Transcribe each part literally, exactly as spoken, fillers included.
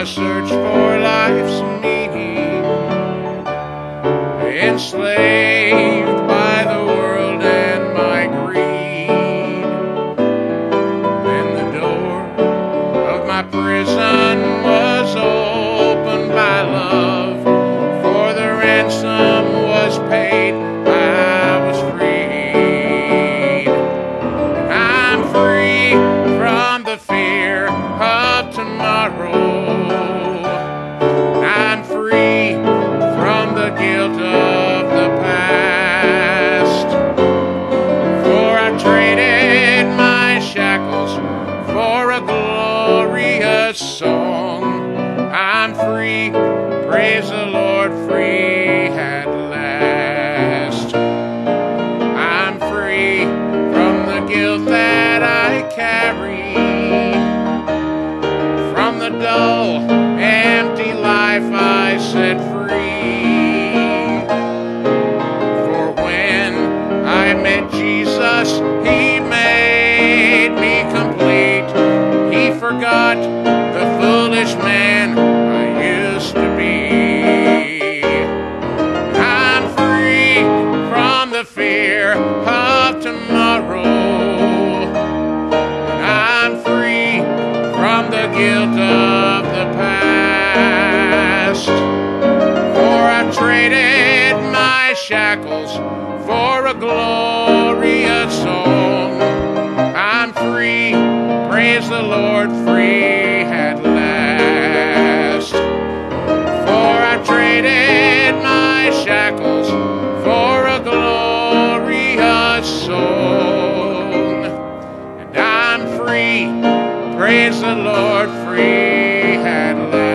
I searched for life's meaning, enslaved by the world and my greed. Then the door of my prison was opened by love, for the ransom was paid, I was freed. I'm free from the fear of tomorrow. I'm free from the guilt of the past. For I traded my shackles for a glorious song. I'm free, praise the Lord, free at last. I'm free from the guilt that I carry, from the dull, empty life I set free. For when I met Jesus, He made me complete. He forgot the foolish man I used to be. I'm free from the fear of tomorrow. I'm free from the guilt of the past. For I've traded my shackles for a glorious song. I'm free, praise the Lord, free at last. For I've traded my shackles for a glorious song. And I'm free, praise the Lord, free at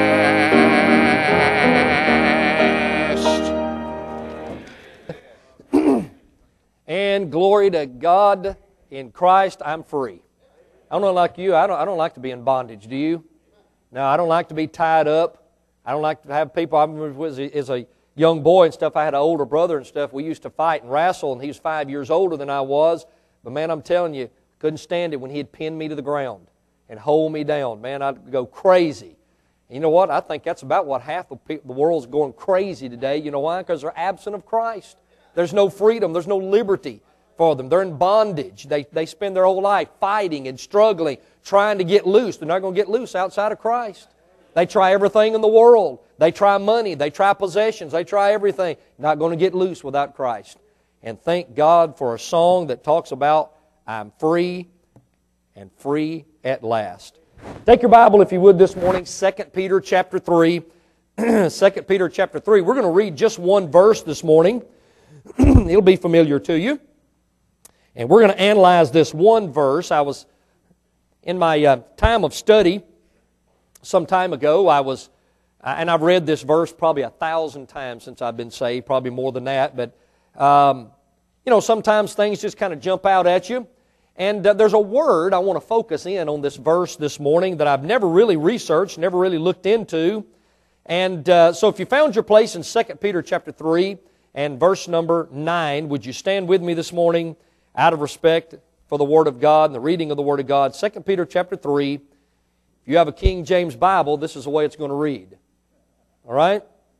last. And glory to God, in Christ I'm free. I don't know like you, I don't, I don't like to be in bondage, do you? No, I don't like to be tied up. I don't like to have people. I remember as a, as a young boy and stuff, I had an older brother and stuff. We used to fight and wrestle, and he was five years older than I was. But man, I'm telling you, couldn't stand it when he'd pin me to the ground and hold me down. Man, I'd go crazy. And you know what? I think that's about what half of people, the world's going crazy today. You know why? Because they're absent of Christ. There's no freedom. There's no liberty for them. They're in bondage. They, they spend their whole life fighting and struggling, trying to get loose. They're not going to get loose outside of Christ. They try everything in the world. They try money. They try possessions. They try everything. Not going to get loose without Christ. And thank God for a song that talks about I'm free and free at last. Take your Bible, if you would, this morning, Second Peter chapter three. Second Peter chapter three. We're going to read just one verse this morning. It'll be familiar to you. And we're going to analyze this one verse. I was, in my uh, time of study, some time ago, I was, and I've read this verse probably a thousand times since I've been saved, probably more than that, but, um, you know, sometimes things just kind of jump out at you. And uh, there's a word I want to focus in on this verse this morning that I've never really researched, never really looked into. And uh, so if you found your place in Second Peter chapter three and verse number nine, would you stand with me this morning out of respect for the Word of God and the reading of the Word of God? Second Peter chapter three. If you have a King James Bible, this is the way it's going to read. All right?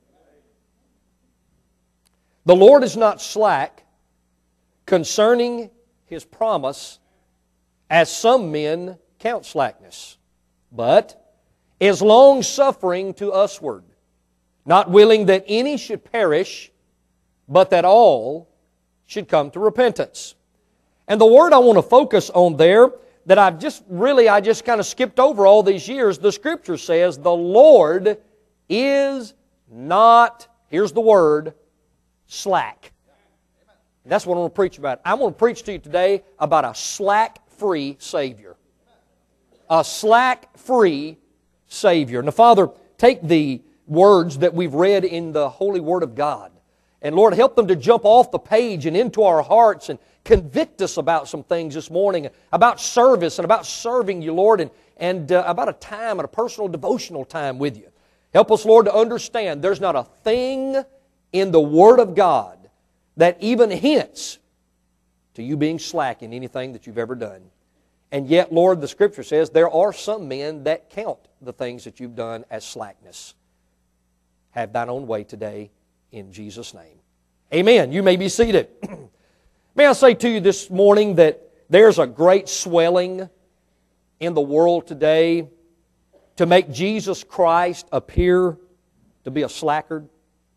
The Lord is not slack concerning His promise, as some men count slackness, but is long-suffering to usward, not willing that any should perish, but that all should come to repentance. And the word I want to focus on there, that I've just really, I just kind of skipped over all these years, the Scripture says, the Lord is not, here's the word, slack. And that's what I want to preach about. I want to preach to you today about a slack-free Savior. A slack-free Savior. Now, Father, take the words that we've read in the Holy Word of God, and Lord, help them to jump off the page and into our hearts and convict us about some things this morning, about service and about serving you, Lord, and, and uh, about a time and a personal devotional time with you. Help us, Lord, to understand there's not a thing in the Word of God that even hints to you being slack in anything that you've ever done. And yet, Lord, the Scripture says there are some men that count the things that you've done as slackness. Have thine own way today in Jesus' name. Amen. You may be seated. May I say to you this morning that there's a great swelling in the world today to make Jesus Christ appear to be a slackard.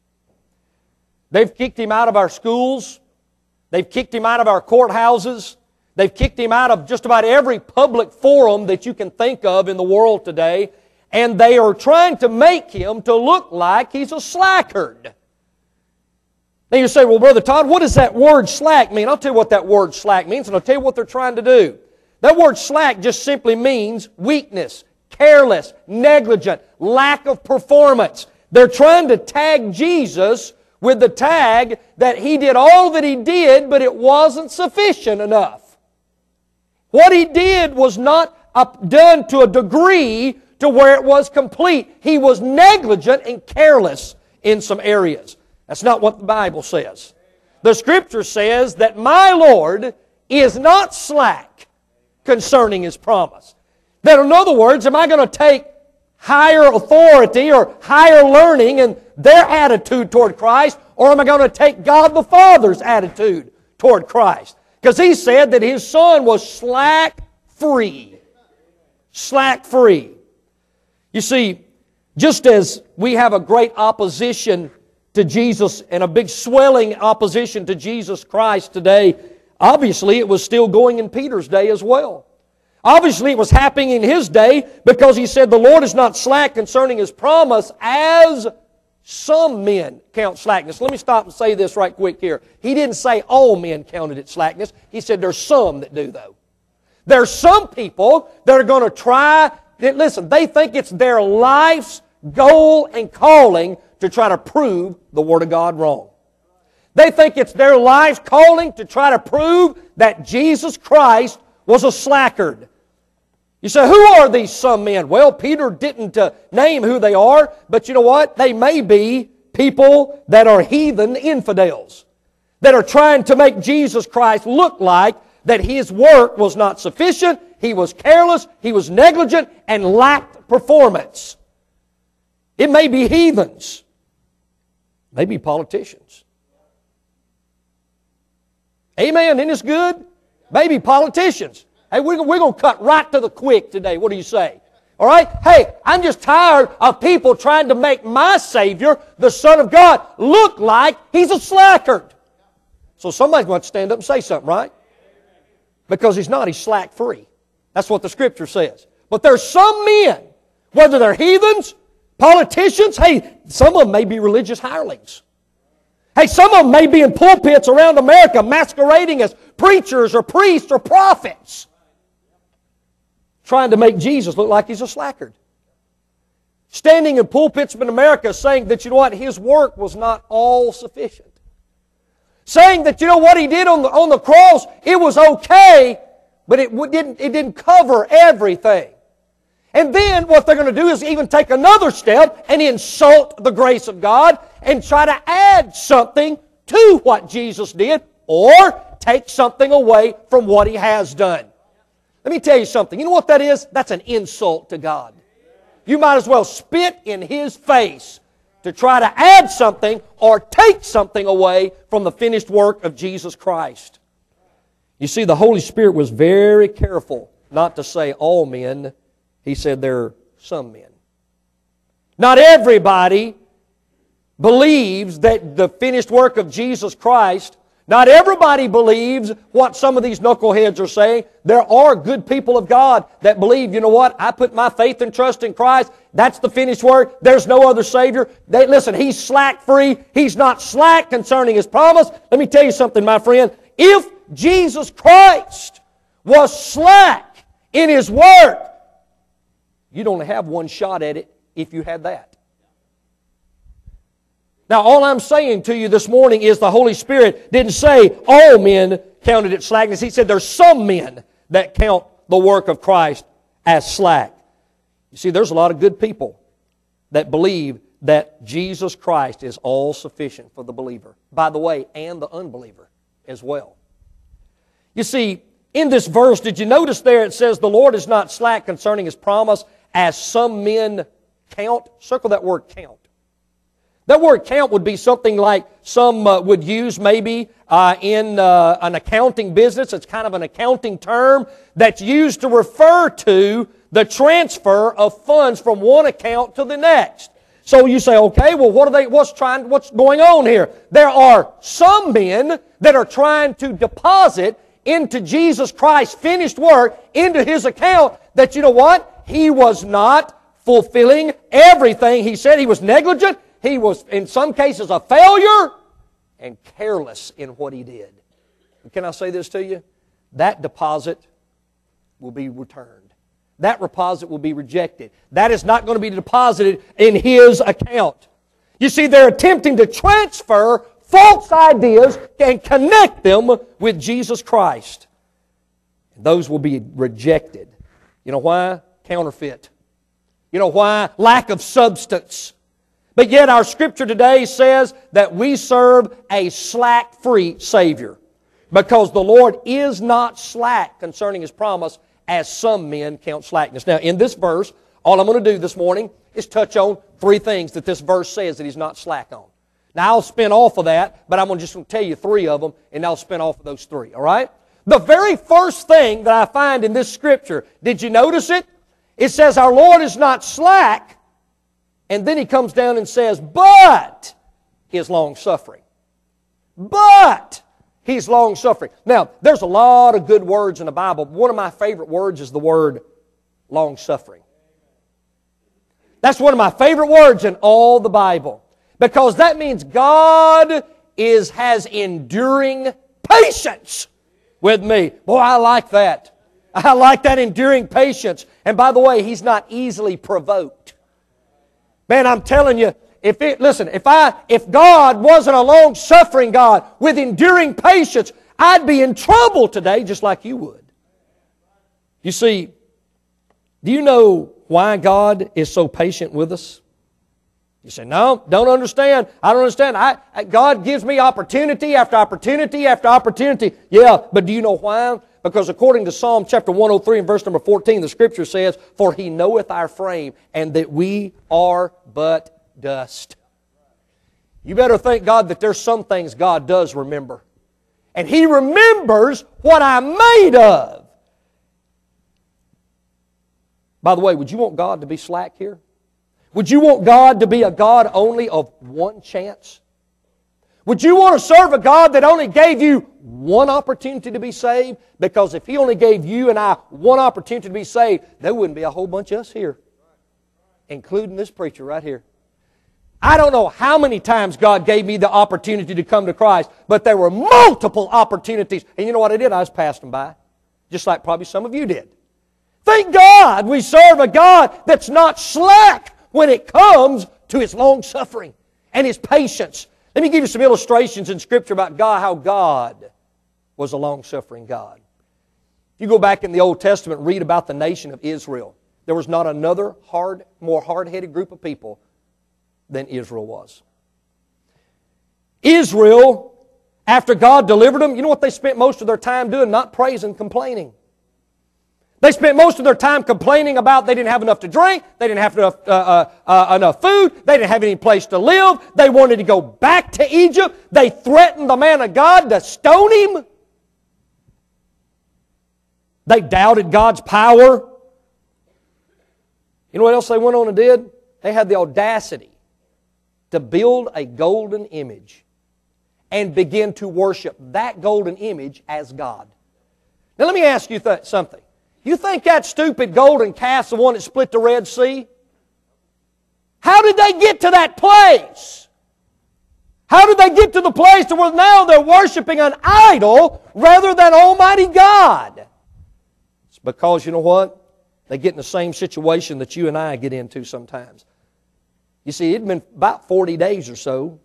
They've kicked Him out of our schools. They've kicked Him out of our courthouses. They've kicked Him out of just about every public forum that you can think of in the world today. And they are trying to make Him to look like He's a slackard. Now you say, well, Brother Todd, what does that word slack mean? I'll tell you what that word slack means, and I'll tell you what they're trying to do. That word slack just simply means weakness, careless, negligent, lack of performance. They're trying to tag Jesus with the tag that He did all that He did, but it wasn't sufficient enough. What He did was not done to a degree to where it was complete. He was negligent and careless in some areas. That's not what the Bible says. The Scripture says that my Lord is not slack concerning His promise. That in other words, am I going to take higher authority or higher learning and their attitude toward Christ, or am I going to take God the Father's attitude toward Christ? Because He said that His Son was slack-free. Slack-free. You see, just as we have a great opposition to Jesus and a big swelling opposition to Jesus Christ today, obviously it was still going in Peter's day as well. Obviously it was happening in his day because he said the Lord is not slack concerning His promise as some men count slackness. Let me stop and say this right quick here. He didn't say all men counted it slackness. He said there's some that do though. There's some people that are going to try, listen, they think it's their life's goal and calling to try to prove the Word of God wrong. They think it's their life's calling to try to prove that Jesus Christ was a slackard. You say, who are these some men? Well, Peter didn't uh, name who they are, but you know what? They may be people that are heathen infidels, that are trying to make Jesus Christ look like that His work was not sufficient, He was careless, He was negligent, and lacked performance. It may be heathens, maybe politicians. Amen, isn't this good? Maybe politicians. Hey, we're, we're going to cut right to the quick today. What do you say? All right? Hey, I'm just tired of people trying to make my Savior, the Son of God, look like He's a slackard. So somebody's going to stand up and say something, right? Because He's not. He's slack-free. That's what the Scripture says. But there's some men, whether they're heathens, politicians, hey, some of them may be religious hirelings. Hey, some of them may be in pulpits around America masquerading as preachers or priests or prophets, trying to make Jesus look like He's a slackard. Standing in pulpits in America saying that, you know what, His work was not all sufficient. Saying that, you know what He did on the, on the cross, it was okay, but it didn't, it didn't cover everything. And then what they're going to do is even take another step and insult the grace of God and try to add something to what Jesus did or take something away from what He has done. Let me tell you something. You know what that is? That's an insult to God. You might as well spit in His face to try to add something or take something away from the finished work of Jesus Christ. You see, the Holy Spirit was very careful not to say all men. He said there are some men. Not everybody believes that the finished work of Jesus Christ, not everybody believes what some of these knuckleheads are saying. There are good people of God that believe, you know what, I put my faith and trust in Christ. That's the finished work. There's no other Savior. They, listen, He's slack-free. He's not slack concerning His promise. Let me tell you something, my friend. If Jesus Christ was slack in His work, you'd only have one shot at it if you had that. Now, all I'm saying to you this morning is the Holy Spirit didn't say all men counted it slackness. He said there's some men that count the work of Christ as slack. You see, there's a lot of good people that believe that Jesus Christ is all sufficient for the believer. By the way, and the unbeliever as well. You see, in this verse, did you notice there it says, the Lord is not slack concerning His promise, as some men count? Circle that word count. That word count would be something like some uh, would use maybe uh, in uh, an accounting business. It's kind of an accounting term that's used to refer to the transfer of funds from one account to the next. So you say, okay, well, what are they? What's trying? What's going on here? There are some men that are trying to deposit into Jesus Christ's finished work into His account. That, you know what? He was not fulfilling everything He said. He was negligent. He was, in some cases, a failure and careless in what He did. Can I say this to you? That deposit will be returned. That deposit will be rejected. That is not going to be deposited in His account. You see, they're attempting to transfer false ideas and connect them with Jesus Christ. Those will be rejected. You know why? Counterfeit. You know why? Lack of substance. But yet our Scripture today says that we serve a slack-free Savior, because the Lord is not slack concerning His promise, as some men count slackness. Now, in this verse, all I'm going to do this morning is touch on three things that this verse says that He's not slack on. Now, I'll spin off of that, but I'm going to just tell you three of them, and I'll spin off of those three, all right? The very first thing that I find in this Scripture, did you notice it? It says our Lord is not slack, and then He comes down and says, but He is long-suffering. But He's long-suffering. Now, there's a lot of good words in the Bible. One of my favorite words is the word long-suffering. That's one of my favorite words in all the Bible, because that means God is has enduring patience with me. Boy, I like that. I like that enduring patience. And by the way, He's not easily provoked. Man, I'm telling you, if it, listen, if I, if God wasn't a long-suffering God with enduring patience, I'd be in trouble today just like you would. You see, do you know why God is so patient with us? You say, no, don't understand. I don't understand. I, I, God gives me opportunity after opportunity after opportunity. Yeah, but do you know why? Because according to Psalm chapter one oh three and verse number fourteen, the Scripture says, for He knoweth our frame, and that we are but dust. You better thank God that there's some things God does remember. And He remembers what I'm made of. By the way, would you want God to be slack here? Would you want God to be a God only of one chance? Would you want to serve a God that only gave you one opportunity to be saved? Because if He only gave you and I one opportunity to be saved, there wouldn't be a whole bunch of us here, including this preacher right here. I don't know how many times God gave me the opportunity to come to Christ, but there were multiple opportunities. And you know what I did? I just passed them by, just like probably some of you did. Thank God we serve a God that's not slack when it comes to His long-suffering and His patience. Let me give you some illustrations in Scripture about God, how God was a long-suffering God. If you go back in the Old Testament and read about the nation of Israel, there was not another hard, more hard-headed group of people than Israel was. Israel, after God delivered them, you know what they spent most of their time doing? Not praising, complaining. They spent most of their time complaining about they didn't have enough to drink, they didn't have enough, uh, uh, uh, enough food, they didn't have any place to live, they wanted to go back to Egypt, they threatened the man of God to stone him. They doubted God's power. You know what else they went on and did? They had the audacity to build a golden image and begin to worship that golden image as God. Now let me ask you th- something. You think that stupid golden calf's the one that split the Red Sea? How did they get to that place? How did they get to the place to where now they're worshiping an idol rather than Almighty God? It's because, you know what? They get in the same situation that you and I get into sometimes. You see, it had been about forty days or so.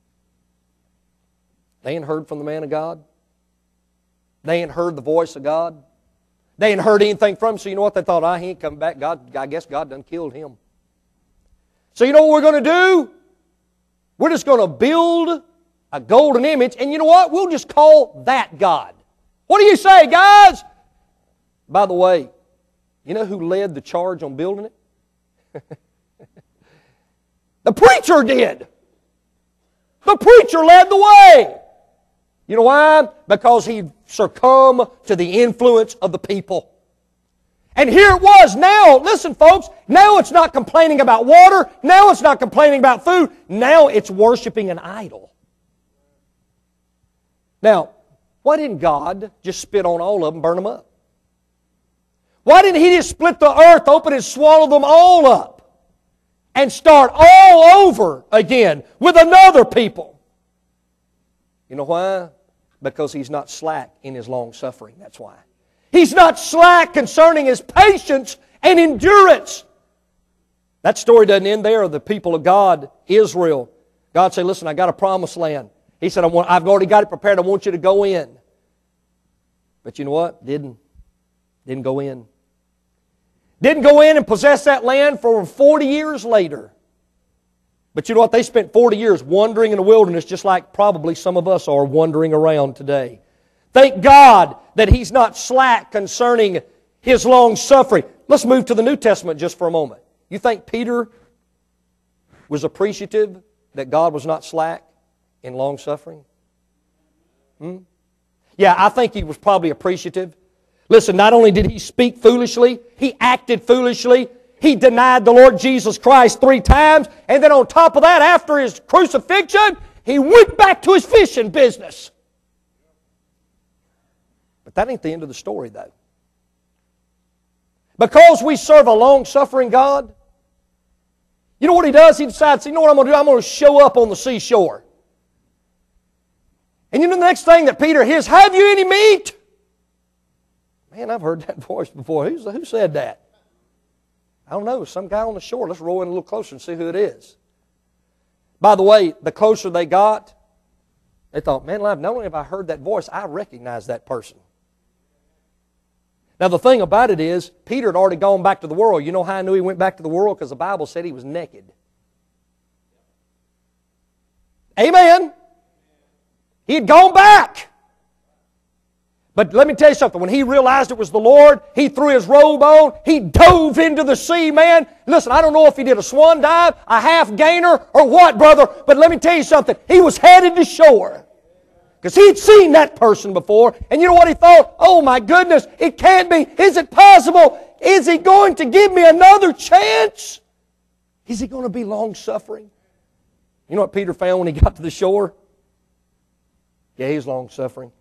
They ain't heard from the man of God. They ain't heard the voice of God. They ain't heard anything from him, so you know what? They thought, ah, he ain't coming back. God, I guess God done killed him. So you know what we're going to do? We're just going to build a golden image, and you know what? We'll just call that God. What do you say, guys? By the way, you know who led the charge on building it? The preacher did. The preacher led the way. You know why? Because he succumbed to the influence of the people. And here it was. Now, listen folks, now it's not complaining about water. Now it's not complaining about food. Now it's worshiping an idol. Now, why didn't God just spit on all of them and burn them up? Why didn't He just split the earth open and swallow them all up and start all over again with another people? You know why? Because He's not slack in His long suffering. That's why. He's not slack concerning His patience and endurance. That story doesn't end there of the people of God, Israel. God said, listen, I got a promised land. He said, I want, I've already got it prepared. I want you to go in. But you know what? Didn't. Didn't go in. Didn't go in and possess that land for forty years later. But you know what? They spent forty years wandering in the wilderness just like probably some of us are wandering around today. Thank God that He's not slack concerning His long suffering. Let's move to the New Testament just for a moment. You think Peter was appreciative that God was not slack in long suffering? Hmm? Yeah, I think he was probably appreciative. Listen, not only did he speak foolishly, he acted foolishly. He denied the Lord Jesus Christ three times. And then on top of that, after His crucifixion, he went back to his fishing business. But that ain't the end of the story, though. Because we serve a long-suffering God, you know what He does? He decides, you know what I'm going to do? I'm going to show up on the seashore. And you know the next thing that Peter hears, have you any meat? Man, I've heard that voice before. Who's, who said that? I don't know. Some guy on the shore. Let's roll in a little closer and see who it is. By the way, the closer they got, they thought, man, not only have I heard that voice, I recognize that person. Now the thing about it is, Peter had already gone back to the world. You know how I knew he went back to the world? Because the Bible said he was naked. Amen. He had gone back. But let me tell you something. When he realized it was the Lord, he threw his robe on. He dove into the sea, man. Listen, I don't know if he did a swan dive, a half gainer, or what, brother. But let me tell you something. He was headed to shore. Because he'd seen that person before. And you know what he thought? Oh my goodness, it can't be. Is it possible? Is He going to give me another chance? Is He going to be long-suffering? You know what Peter found when he got to the shore? Yeah, he's long-suffering.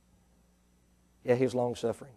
Yeah, He's long-suffering.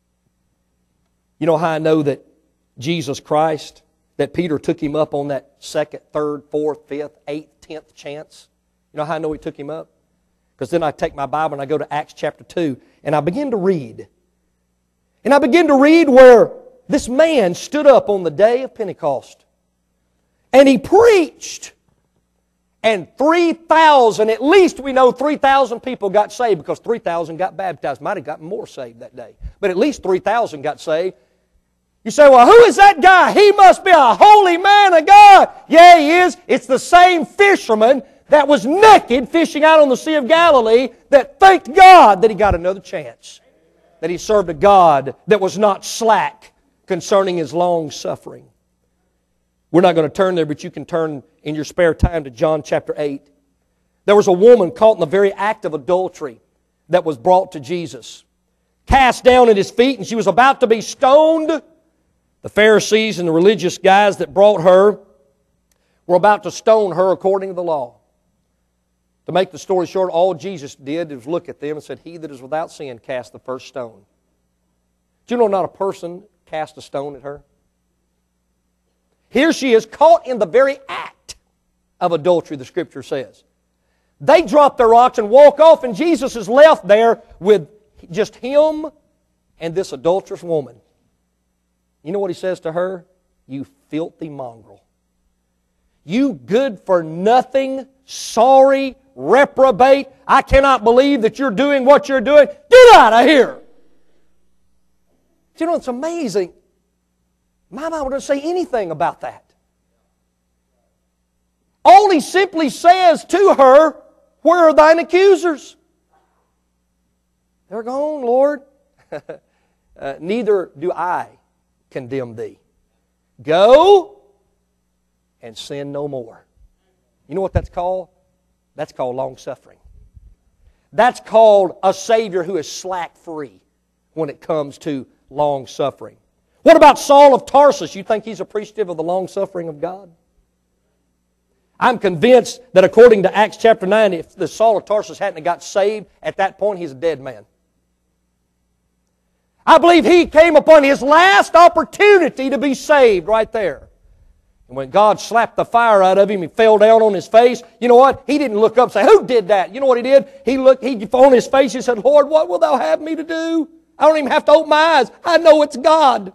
You know how I know that Jesus Christ, that Peter took Him up on that second, third, fourth, fifth, eighth, tenth chance? You know how I know He took Him up? Because then I take my Bible and I go to Acts chapter two and I begin to read. And I begin to read where this man stood up on the day of Pentecost. And he preached. And three thousand, at least we know three thousand people got saved because three thousand got baptized. Might have gotten more saved that day. But at least three thousand got saved. You say, well, who is that guy? He must be a holy man of God. Yeah, he is. It's the same fisherman that was naked fishing out on the Sea of Galilee that thanked God that he got another chance. That he served a God that was not slack concerning His long suffering. We're not going to turn there, but you can turn in your spare time to John chapter eight. There was a woman caught in the very act of adultery that was brought to Jesus. Cast down at His feet, and she was about to be stoned. The Pharisees and the religious guys that brought her were about to stone her according to the law. To make the story short, all Jesus did was look at them and said, he that is without sin cast the first stone. Do you know not a person cast a stone at her? Here she is caught in the very act of adultery, the Scripture says. They drop their rocks and walk off, and Jesus is left there with just him and this adulterous woman. You know what He says to her? You filthy mongrel. You good-for-nothing, sorry, reprobate. I cannot believe that you're doing what you're doing. Get out of here! Do you know, it's amazing. My Bible doesn't say anything about that. All He simply says to her, where are thine accusers? They're gone, Lord. uh, neither do I condemn thee. Go and sin no more. You know what that's called? That's called long-suffering. That's called a Savior who is slack-free when it comes to long-suffering. What about Saul of Tarsus? You think he's appreciative of the long-suffering of God? I'm convinced that according to Acts chapter nine, if the Saul of Tarsus hadn't got saved, at that point he's a dead man. I believe he came upon his last opportunity to be saved right there. And when God slapped the fire out of him, he fell down on his face. You know what? He didn't look up and say, who did that? You know what he did? He looked he on his face, he said, Lord, what will thou have me to do? I don't even have to open my eyes. I know it's God.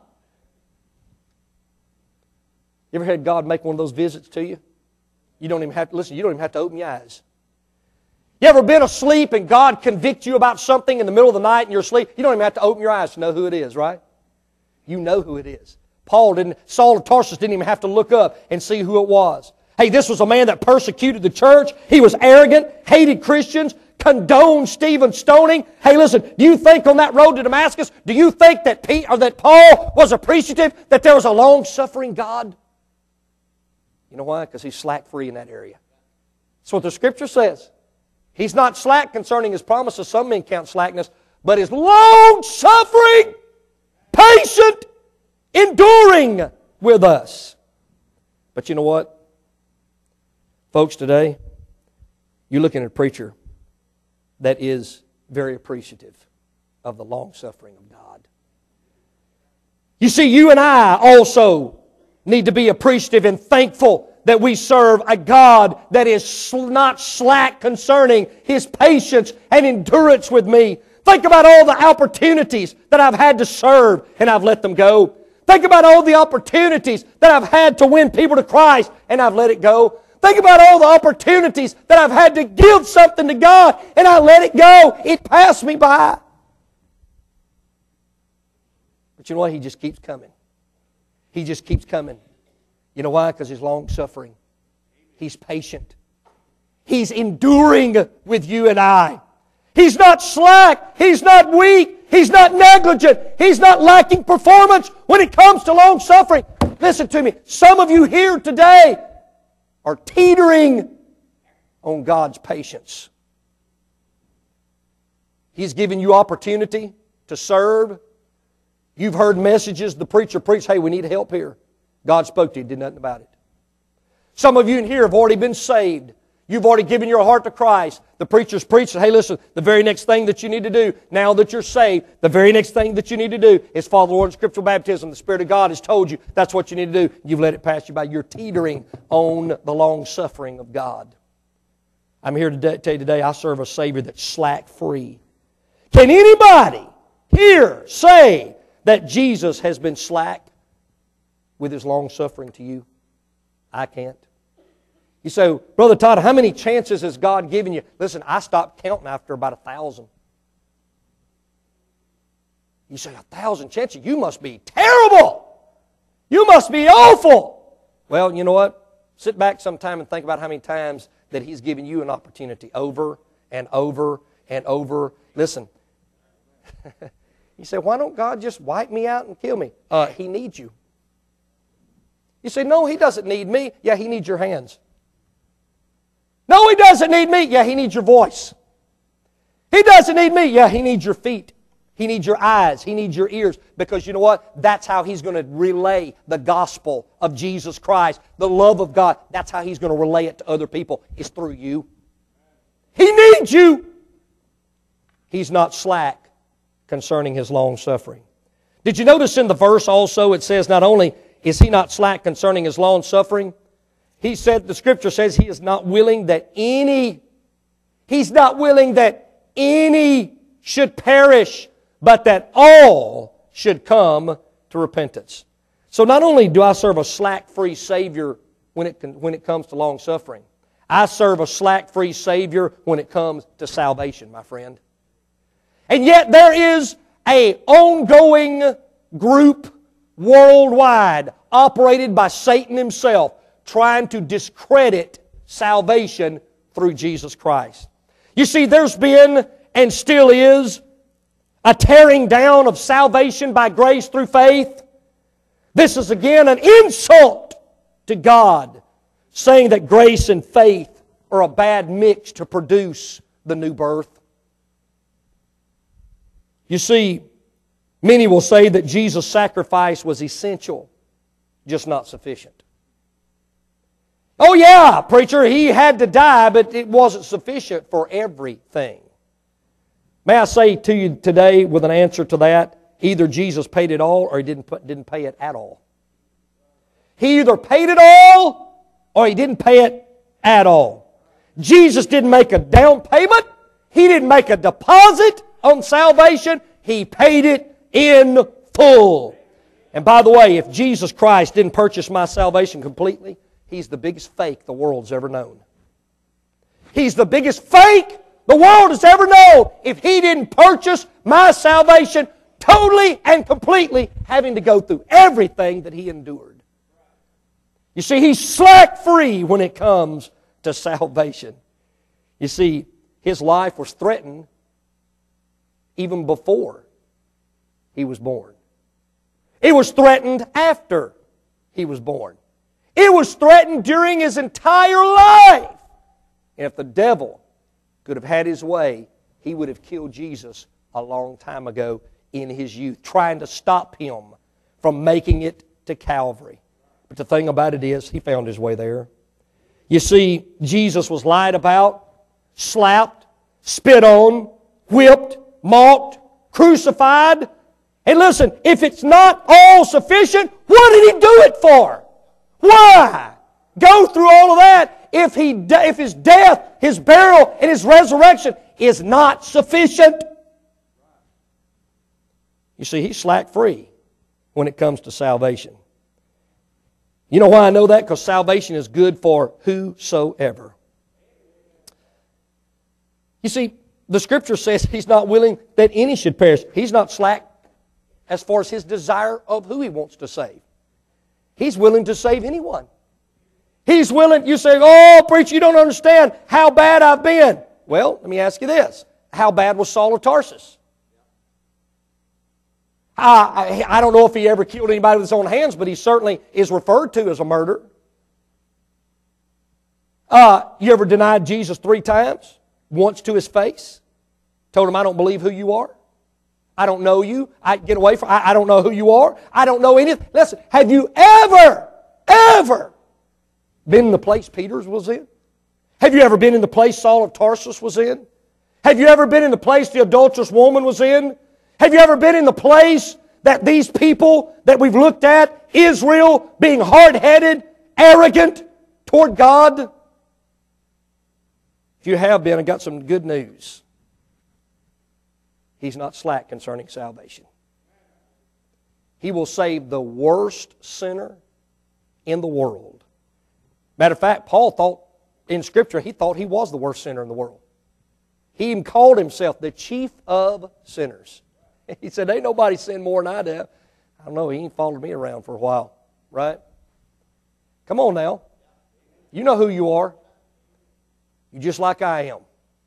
You ever had God make one of those visits to you? You don't even have to, listen, you don't even have to open your eyes. You ever been asleep and God convicts you about something in the middle of the night and you're asleep? You don't even have to open your eyes to know who it is, right? You know who it is. Paul didn't, Saul of Tarsus didn't even have to look up and see who it was. Hey, this was a man that persecuted the church. He was arrogant, hated Christians, condoned Stephen's stoning. Hey, listen, do you think on that road to Damascus, do you think that Pete, or that Paul was appreciative that there was a long-suffering God? You know why? Because he's slack-free in that area. That's what the Scripture says. He's not slack concerning His promises. Some men count slackness. But is long-suffering, patient, enduring with us. But you know what? Folks, today, you're looking at a preacher that is very appreciative of the long-suffering of God. You see, you and I also need to be appreciative and thankful that we serve a God that is not slack concerning His patience and endurance with me. Think about all the opportunities that I've had to serve and I've let them go. Think about all the opportunities that I've had to win people to Christ and I've let it go. Think about all the opportunities that I've had to give something to God and I let it go. It passed me by. But you know what? He just keeps coming. He just keeps coming. You know why? Because He's long-suffering. He's patient. He's enduring with you and I. He's not slack. He's not weak. He's not negligent. He's not lacking performance when it comes to long-suffering. Listen to me. Some of you here today are teetering on God's patience. He's given you opportunity to serve. You've heard messages. The preacher preached, hey, we need help here. God spoke to you, did nothing about it. Some of you in here have already been saved. You've already given your heart to Christ. The preacher's preached, hey, listen, the very next thing that you need to do, now that you're saved, the very next thing that you need to do is follow the Lord in scriptural baptism. The Spirit of God has told you that's what you need to do. You've let it pass you by. You're teetering on the long-suffering of God. I'm here to tell you today, I serve a Savior that's slack-free. Can anybody here say that Jesus has been slack with His long-suffering to you? I can't. You say, Brother Todd, how many chances has God given you? Listen, I stopped counting after about a thousand. You say, a thousand chances? You must be terrible. You must be awful. Well, you know what? Sit back sometime and think about how many times that He's given you an opportunity over and over and over. Listen, you say, why don't God just wipe me out and kill me? Uh, he needs you. You say, no, He doesn't need me. Yeah, He needs your hands. No, He doesn't need me. Yeah, He needs your voice. He doesn't need me. Yeah, He needs your feet. He needs your eyes. He needs your ears. Because you know what? That's how He's going to relay the gospel of Jesus Christ, the love of God. That's how He's going to relay it to other people. It's through you. He needs you. He's not slack concerning His long-suffering. Did you notice in the verse also it says not only is He not slack concerning His long-suffering, He said, the Scripture says He is not willing that any, He's not willing that any should perish, but that all should come to repentance. So not only do I serve a slack-free Savior when it, when it comes to long-suffering, I serve a slack-free Savior when it comes to salvation, my friend. And yet there is an ongoing group worldwide operated by Satan himself trying to discredit salvation through Jesus Christ. You see, there's been and still is a tearing down of salvation by grace through faith. This is again an insult to God, saying that grace and faith are a bad mix to produce the new birth. You see, many will say that Jesus' sacrifice was essential, just not sufficient. Oh yeah, preacher, He had to die, but it wasn't sufficient for everything. May I say to you today with an answer to that, either Jesus paid it all or He didn't, put, didn't pay it at all. He either paid it all or He didn't pay it at all. Jesus didn't make a down payment. He didn't make a deposit on salvation. He paid it in full. And by the way, if Jesus Christ didn't purchase my salvation completely, He's the biggest fake the world's ever known. He's the biggest fake the world has ever known if He didn't purchase my salvation totally and completely, having to go through everything that He endured. You see, He's slack free when it comes to salvation. You see, His life was threatened even before He was born. It was threatened after He was born. It was threatened during His entire life. And if the devil could have had his way, he would have killed Jesus a long time ago in His youth, trying to stop Him from making it to Calvary. But the thing about it is, He found His way there. You see, Jesus was lied about, slapped, spit on, whipped, mocked, crucified. And listen, if it's not all sufficient, what did He do it for? Why go through all of that if he, if His death, His burial, and His resurrection is not sufficient? You see, He's slack free when it comes to salvation. You know why I know that? Because salvation is good for whosoever. You see, the Scripture says He's not willing that any should perish. He's not slack as far as His desire of who He wants to save. He's willing to save anyone. He's willing, you say, oh, preacher, you don't understand how bad I've been. Well, let me ask you this. How bad was Saul of Tarsus? I, I, I don't know if he ever killed anybody with his own hands, but he certainly is referred to as a murderer. Uh, you ever denied Jesus three times? Once to His face? Told Him, I don't believe who you are. I don't know you. I get away from, I, I don't know who you are. I don't know anything. Listen, have you ever, ever been in the place Peter was in? Have you ever been in the place Saul of Tarsus was in? Have you ever been in the place the adulterous woman was in? Have you ever been in the place that these people that we've looked at, Israel, being hard-headed, arrogant toward God? If you have been, I got some good news. He's not slack concerning salvation. He will save the worst sinner in the world. Matter of fact, Paul thought in Scripture, he thought he was the worst sinner in the world. He even called himself the chief of sinners. He said, ain't nobody sinned more than I do. I don't know, he ain't followed me around for a while, right? Come on now. You know who you are. You're just like I am.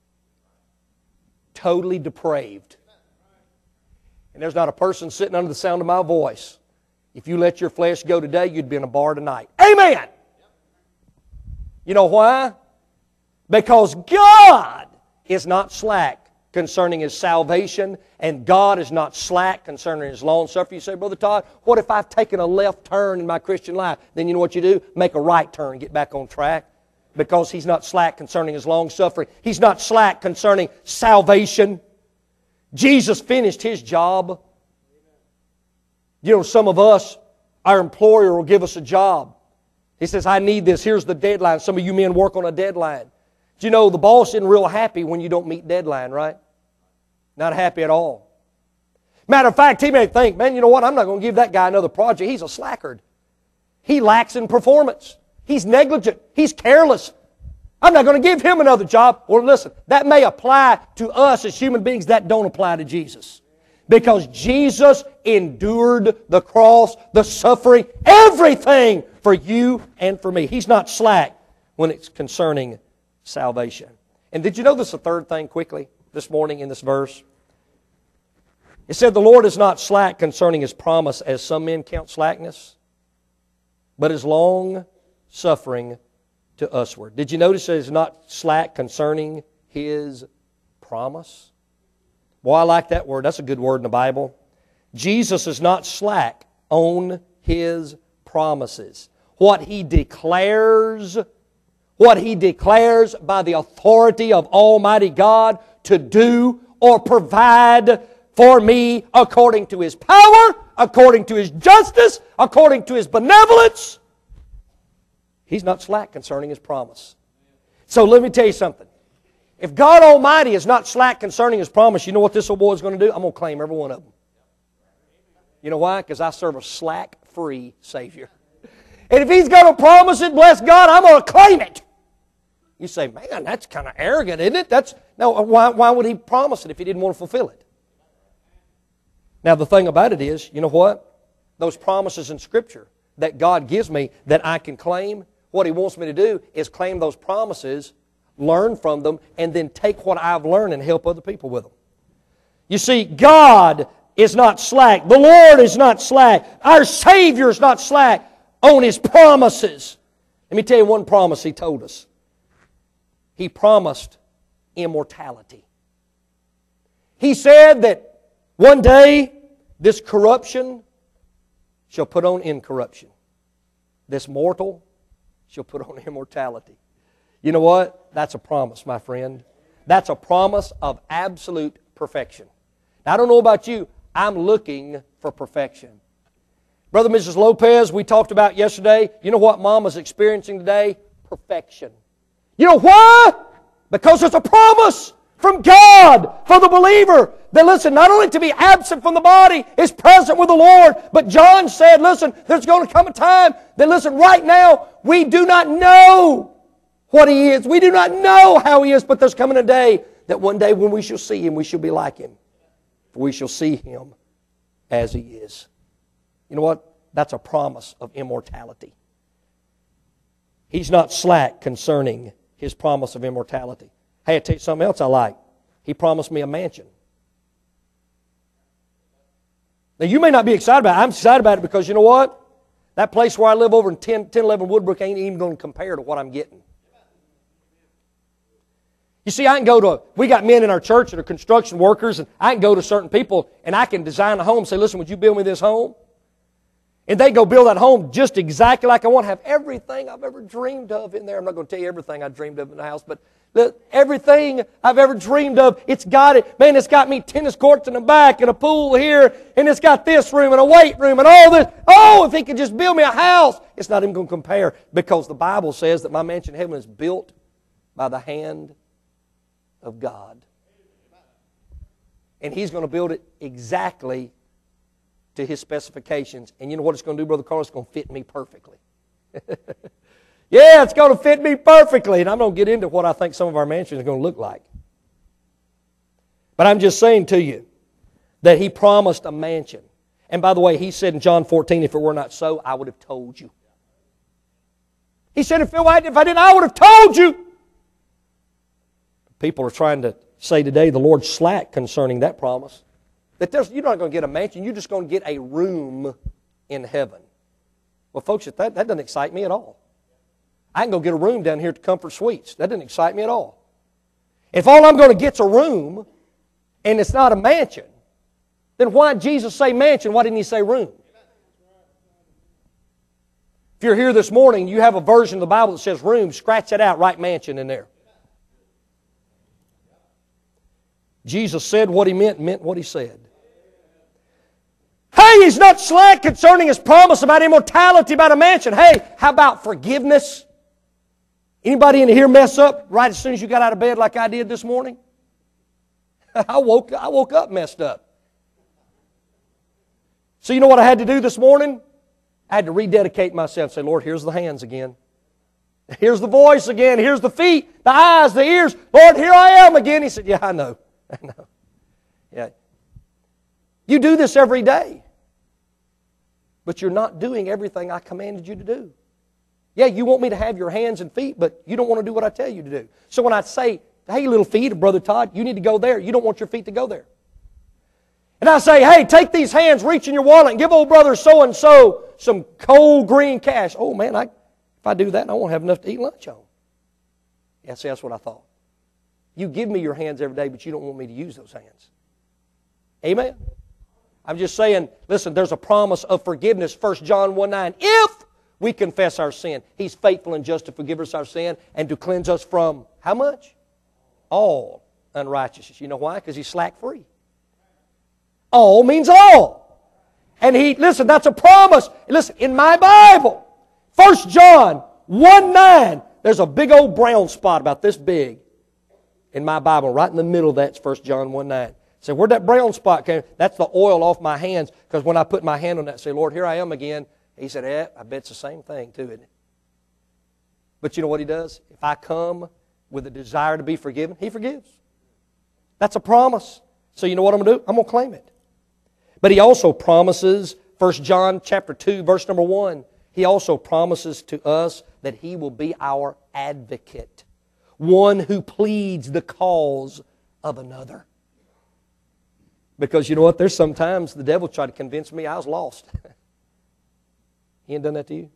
Totally depraved. And there's not a person sitting under the sound of my voice. If you let your flesh go today, you'd be in a bar tonight. Amen! You know why? Because God is not slack concerning His salvation, and God is not slack concerning His long suffering. You say, Brother Todd, what if I've taken a left turn in my Christian life? Then you know what you do? Make a right turn, get back on track. Because He's not slack concerning His long suffering. He's not slack concerning salvation. Jesus finished His job. You know, some of us, our employer will give us a job. He says, I need this. Here's the deadline. Some of you men work on a deadline. Do you know the boss isn't real happy when you don't meet deadline, right? Not happy at all. Matter of fact, he may think, man, you know what? I'm not going to give that guy another project. He's a slackard. He lacks in performance. He's negligent. He's careless. I'm not going to give him another job. Well, listen, that may apply to us as human beings. That don't apply to Jesus. Because Jesus endured the cross, the suffering, everything for you and for me. He's not slack when it's concerning salvation. And did you know this a third thing quickly this morning in this verse? It said, the Lord is not slack concerning His promise, as some men count slackness, but is long suffering to usward. Did you notice that it's not slack concerning His promise? Boy, I like that word. That's a good word in the Bible. Jesus is not slack on His promises. What He declares, what He declares by the authority of Almighty God to do or provide for me according to His power, according to His justice, according to His benevolence. He's not slack concerning His promise. So let me tell you something. If God Almighty is not slack concerning His promise, you know what this old boy is going to do? I'm going to claim every one of them. You know why? Because I serve a slack-free Savior. And if He's going to promise it, bless God, I'm going to claim it. You say, man, that's kind of arrogant, isn't it? That's no. Why, why would He promise it if He didn't want to fulfill it? Now, the thing about it is, you know what? Those promises in Scripture that God gives me that I can claim, what He wants me to do is claim those promises, learn from them, and then take what I've learned and help other people with them. You see, God is not slack. The Lord is not slack. Our Savior is not slack on His promises. Let me tell you one promise He told us. He promised immortality. He said that one day this corruption shall put on incorruption. This mortal shall put on immortality. You know what? That's a promise, my friend. That's a promise of absolute perfection. Now, I don't know about you. I'm looking for perfection. Brother and Missus Lopez, we talked about yesterday. You know what Mama's experiencing today? Perfection. You know why? Because there's a promise from God for the believer that, listen, not only to be absent from the body is present with the Lord, but John said, listen, there's going to come a time that, listen, right now we do not know what He is. We do not know how He is, but there's coming a day that one day when we shall see Him, we shall be like Him. For we shall see Him as He is. You know what? That's a promise of immortality. He's not slack concerning His promise of immortality. Hey, I'll tell you something else I like. He promised me a mansion. Now, you may not be excited about it. I'm excited about it because you know what? That place where I live over in ten eleven Woodbrook ain't even going to compare to what I'm getting. You see, I can go to, we got men in our church that are construction workers, and I can go to certain people and I can design a home and say, listen, would you build me this home? And they go build that home just exactly like I want. Have everything I've ever dreamed of in there. I'm not going to tell you everything I dreamed of in the house, but everything I've ever dreamed of, it's got it. Man, it's got me tennis courts in the back and a pool here, and it's got this room and a weight room and all this. Oh, if He could just build me a house. It's not even going to compare because the Bible says that my mansion in heaven is built by the hand of God. And He's going to build it exactly to His specifications. And you know what it's going to do, Brother Carl? It's going to fit me perfectly. Yeah, it's going to fit me perfectly. And I'm going to get into what I think some of our mansions are going to look like. But I'm just saying to you that He promised a mansion. And by the way, He said in John fourteen, if it were not so, I would have told you. He said, if, it, if I didn't, I would have told you. People are trying to say today the Lord's slack concerning that promise. That there's, you're not going to get a mansion, you're just going to get a room in heaven. Well, folks, that, that doesn't excite me at all. I can go get a room down here at the Comfort Suites. That doesn't excite me at all. If all I'm going to get's a room, and it's not a mansion, then why did Jesus say mansion? Why didn't He say room? If you're here this morning, you have a version of the Bible that says room, scratch that out, write mansion in there. Jesus said what He meant, meant what He said. Hey, He's not slack concerning His promise about immortality, about a mansion. Hey, how about forgiveness? Anybody in here mess up right as soon as you got out of bed like I did this morning? I woke, I woke up messed up. So you know what I had to do this morning? I had to rededicate myself. Say, Lord, here's the hands again. Here's the voice again. Here's the feet, the eyes, the ears. Lord, here I am again. He said, yeah, I know. I know. Yeah. You do this every day. But you're not doing everything I commanded you to do. Yeah, you want me to have your hands and feet, but you don't want to do what I tell you to do. So when I say, hey, little feet, Brother Todd, you need to go there, you don't want your feet to go there. And I say, hey, take these hands, reach in your wallet, and give old brother so-and-so some cold green cash. Oh, man, I, if I do that, I won't have enough to eat lunch on. Yeah, see, that's what I thought. You give me your hands every day, but you don't want me to use those hands. Amen? I'm just saying, listen, there's a promise of forgiveness, First John one nine. If we confess our sin, He's faithful and just to forgive us our sin and to cleanse us from, how much? All unrighteousness. You know why? Because He's slack free. All means all. And He, listen, that's a promise. Listen, in my Bible, First John one nine, there's a big old brown spot about this big in my Bible. Right in the middle of that's First John one nine. So where'd that brown spot came? That's the oil off my hands. Because when I put my hand on that, say, Lord, here I am again. He said, eh, I bet it's the same thing too, isn't it? But you know what He does? If I come with a desire to be forgiven, He forgives. That's a promise. So you know what I'm going to do? I'm going to claim it. But He also promises, First John chapter two, verse number one, He also promises to us that He will be our advocate, one who pleads the cause of another. Because you know what? There's sometimes the devil tried to convince me I was lost. He ain't done that to you?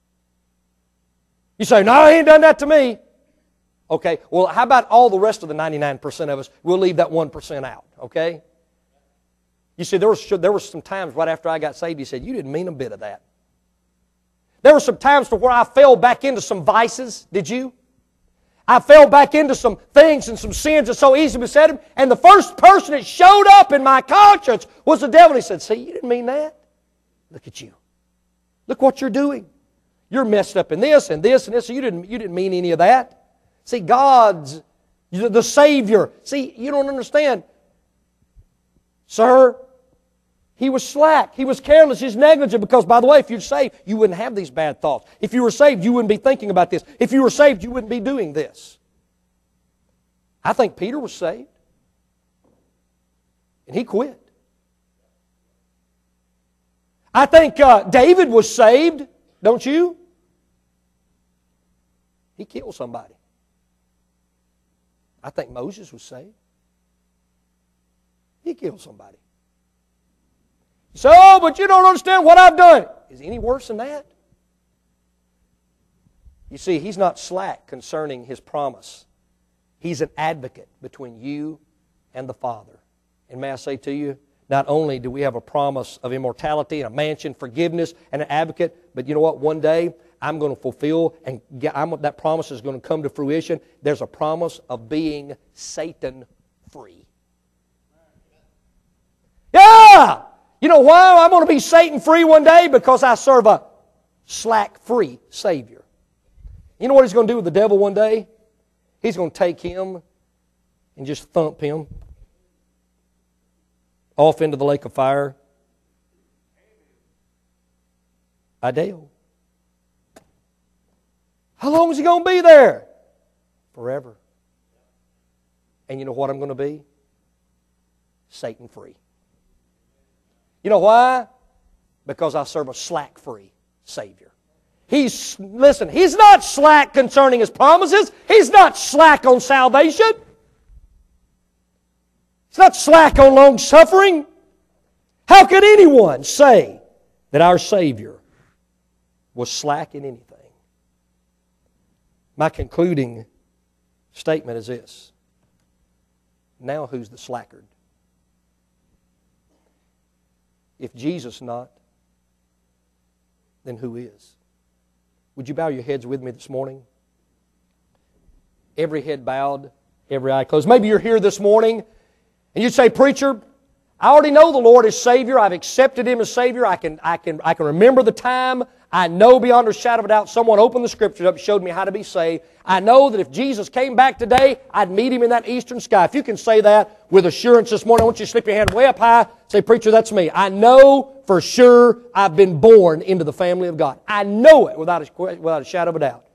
You say, no, He ain't done that to me. Okay, well, how about all the rest of the ninety-nine percent of us? We'll leave that one percent out, okay? You see, there was, there were some times right after I got saved, He said, you didn't mean a bit of that. There were some times to where I fell back into some vices. Did you? I fell back into some things and some sins that so easily beset Him. And the first person that showed up in my conscience was the devil. He said, see, you didn't mean that. Look at you. Look what you're doing. You're messed up in this and this and this. You didn't, you didn't mean any of that. See, God's, the Savior. See, you don't understand. Sir, He was slack. He was careless. He's negligent because, by the way, if you're saved, you wouldn't have these bad thoughts. If you were saved, you wouldn't be thinking about this. If you were saved, you wouldn't be doing this. I think Peter was saved. And he quit. I think uh, David was saved, don't you? He killed somebody. I think Moses was saved. He killed somebody. So, but you don't understand what I've done. Is it any worse than that? You see, He's not slack concerning His promise. He's an advocate between you and the Father. And may I say to you, not only do we have a promise of immortality and a mansion, forgiveness, and an advocate, but you know what? One day, I'm going to fulfill, and get, I'm, that promise is going to come to fruition. There's a promise of being Satan-free. Yeah! You know why I'm going to be Satan-free one day? Because I serve a slack-free Savior. You know what He's going to do with the devil one day? He's going to take him and just thump him off into the lake of fire. Ideo. How long is He going to be there? Forever. And you know what I'm going to be? Satan-free. You know why? Because I serve a slack-free Savior. He's, listen, He's not slack concerning His promises. He's not slack on salvation. He's not slack on long-suffering. How can anyone say that our Savior was slack in anything? My concluding statement is this. Now who's the slackard? If Jesus not, then who is? Would you bow your heads with me this morning? Every head bowed, every eye closed. Maybe you're here this morning and you'd say, Preacher, I already know the Lord is Savior. I've accepted Him as Savior. I can, I can, I can remember the time. I know beyond a shadow of a doubt someone opened the Scriptures up and showed me how to be saved. I know that if Jesus came back today, I'd meet Him in that eastern sky. If you can say that with assurance this morning, I want you to slip your hand way up high. Say, Preacher, that's me. I know for sure I've been born into the family of God. I know it without a, without a shadow of a doubt.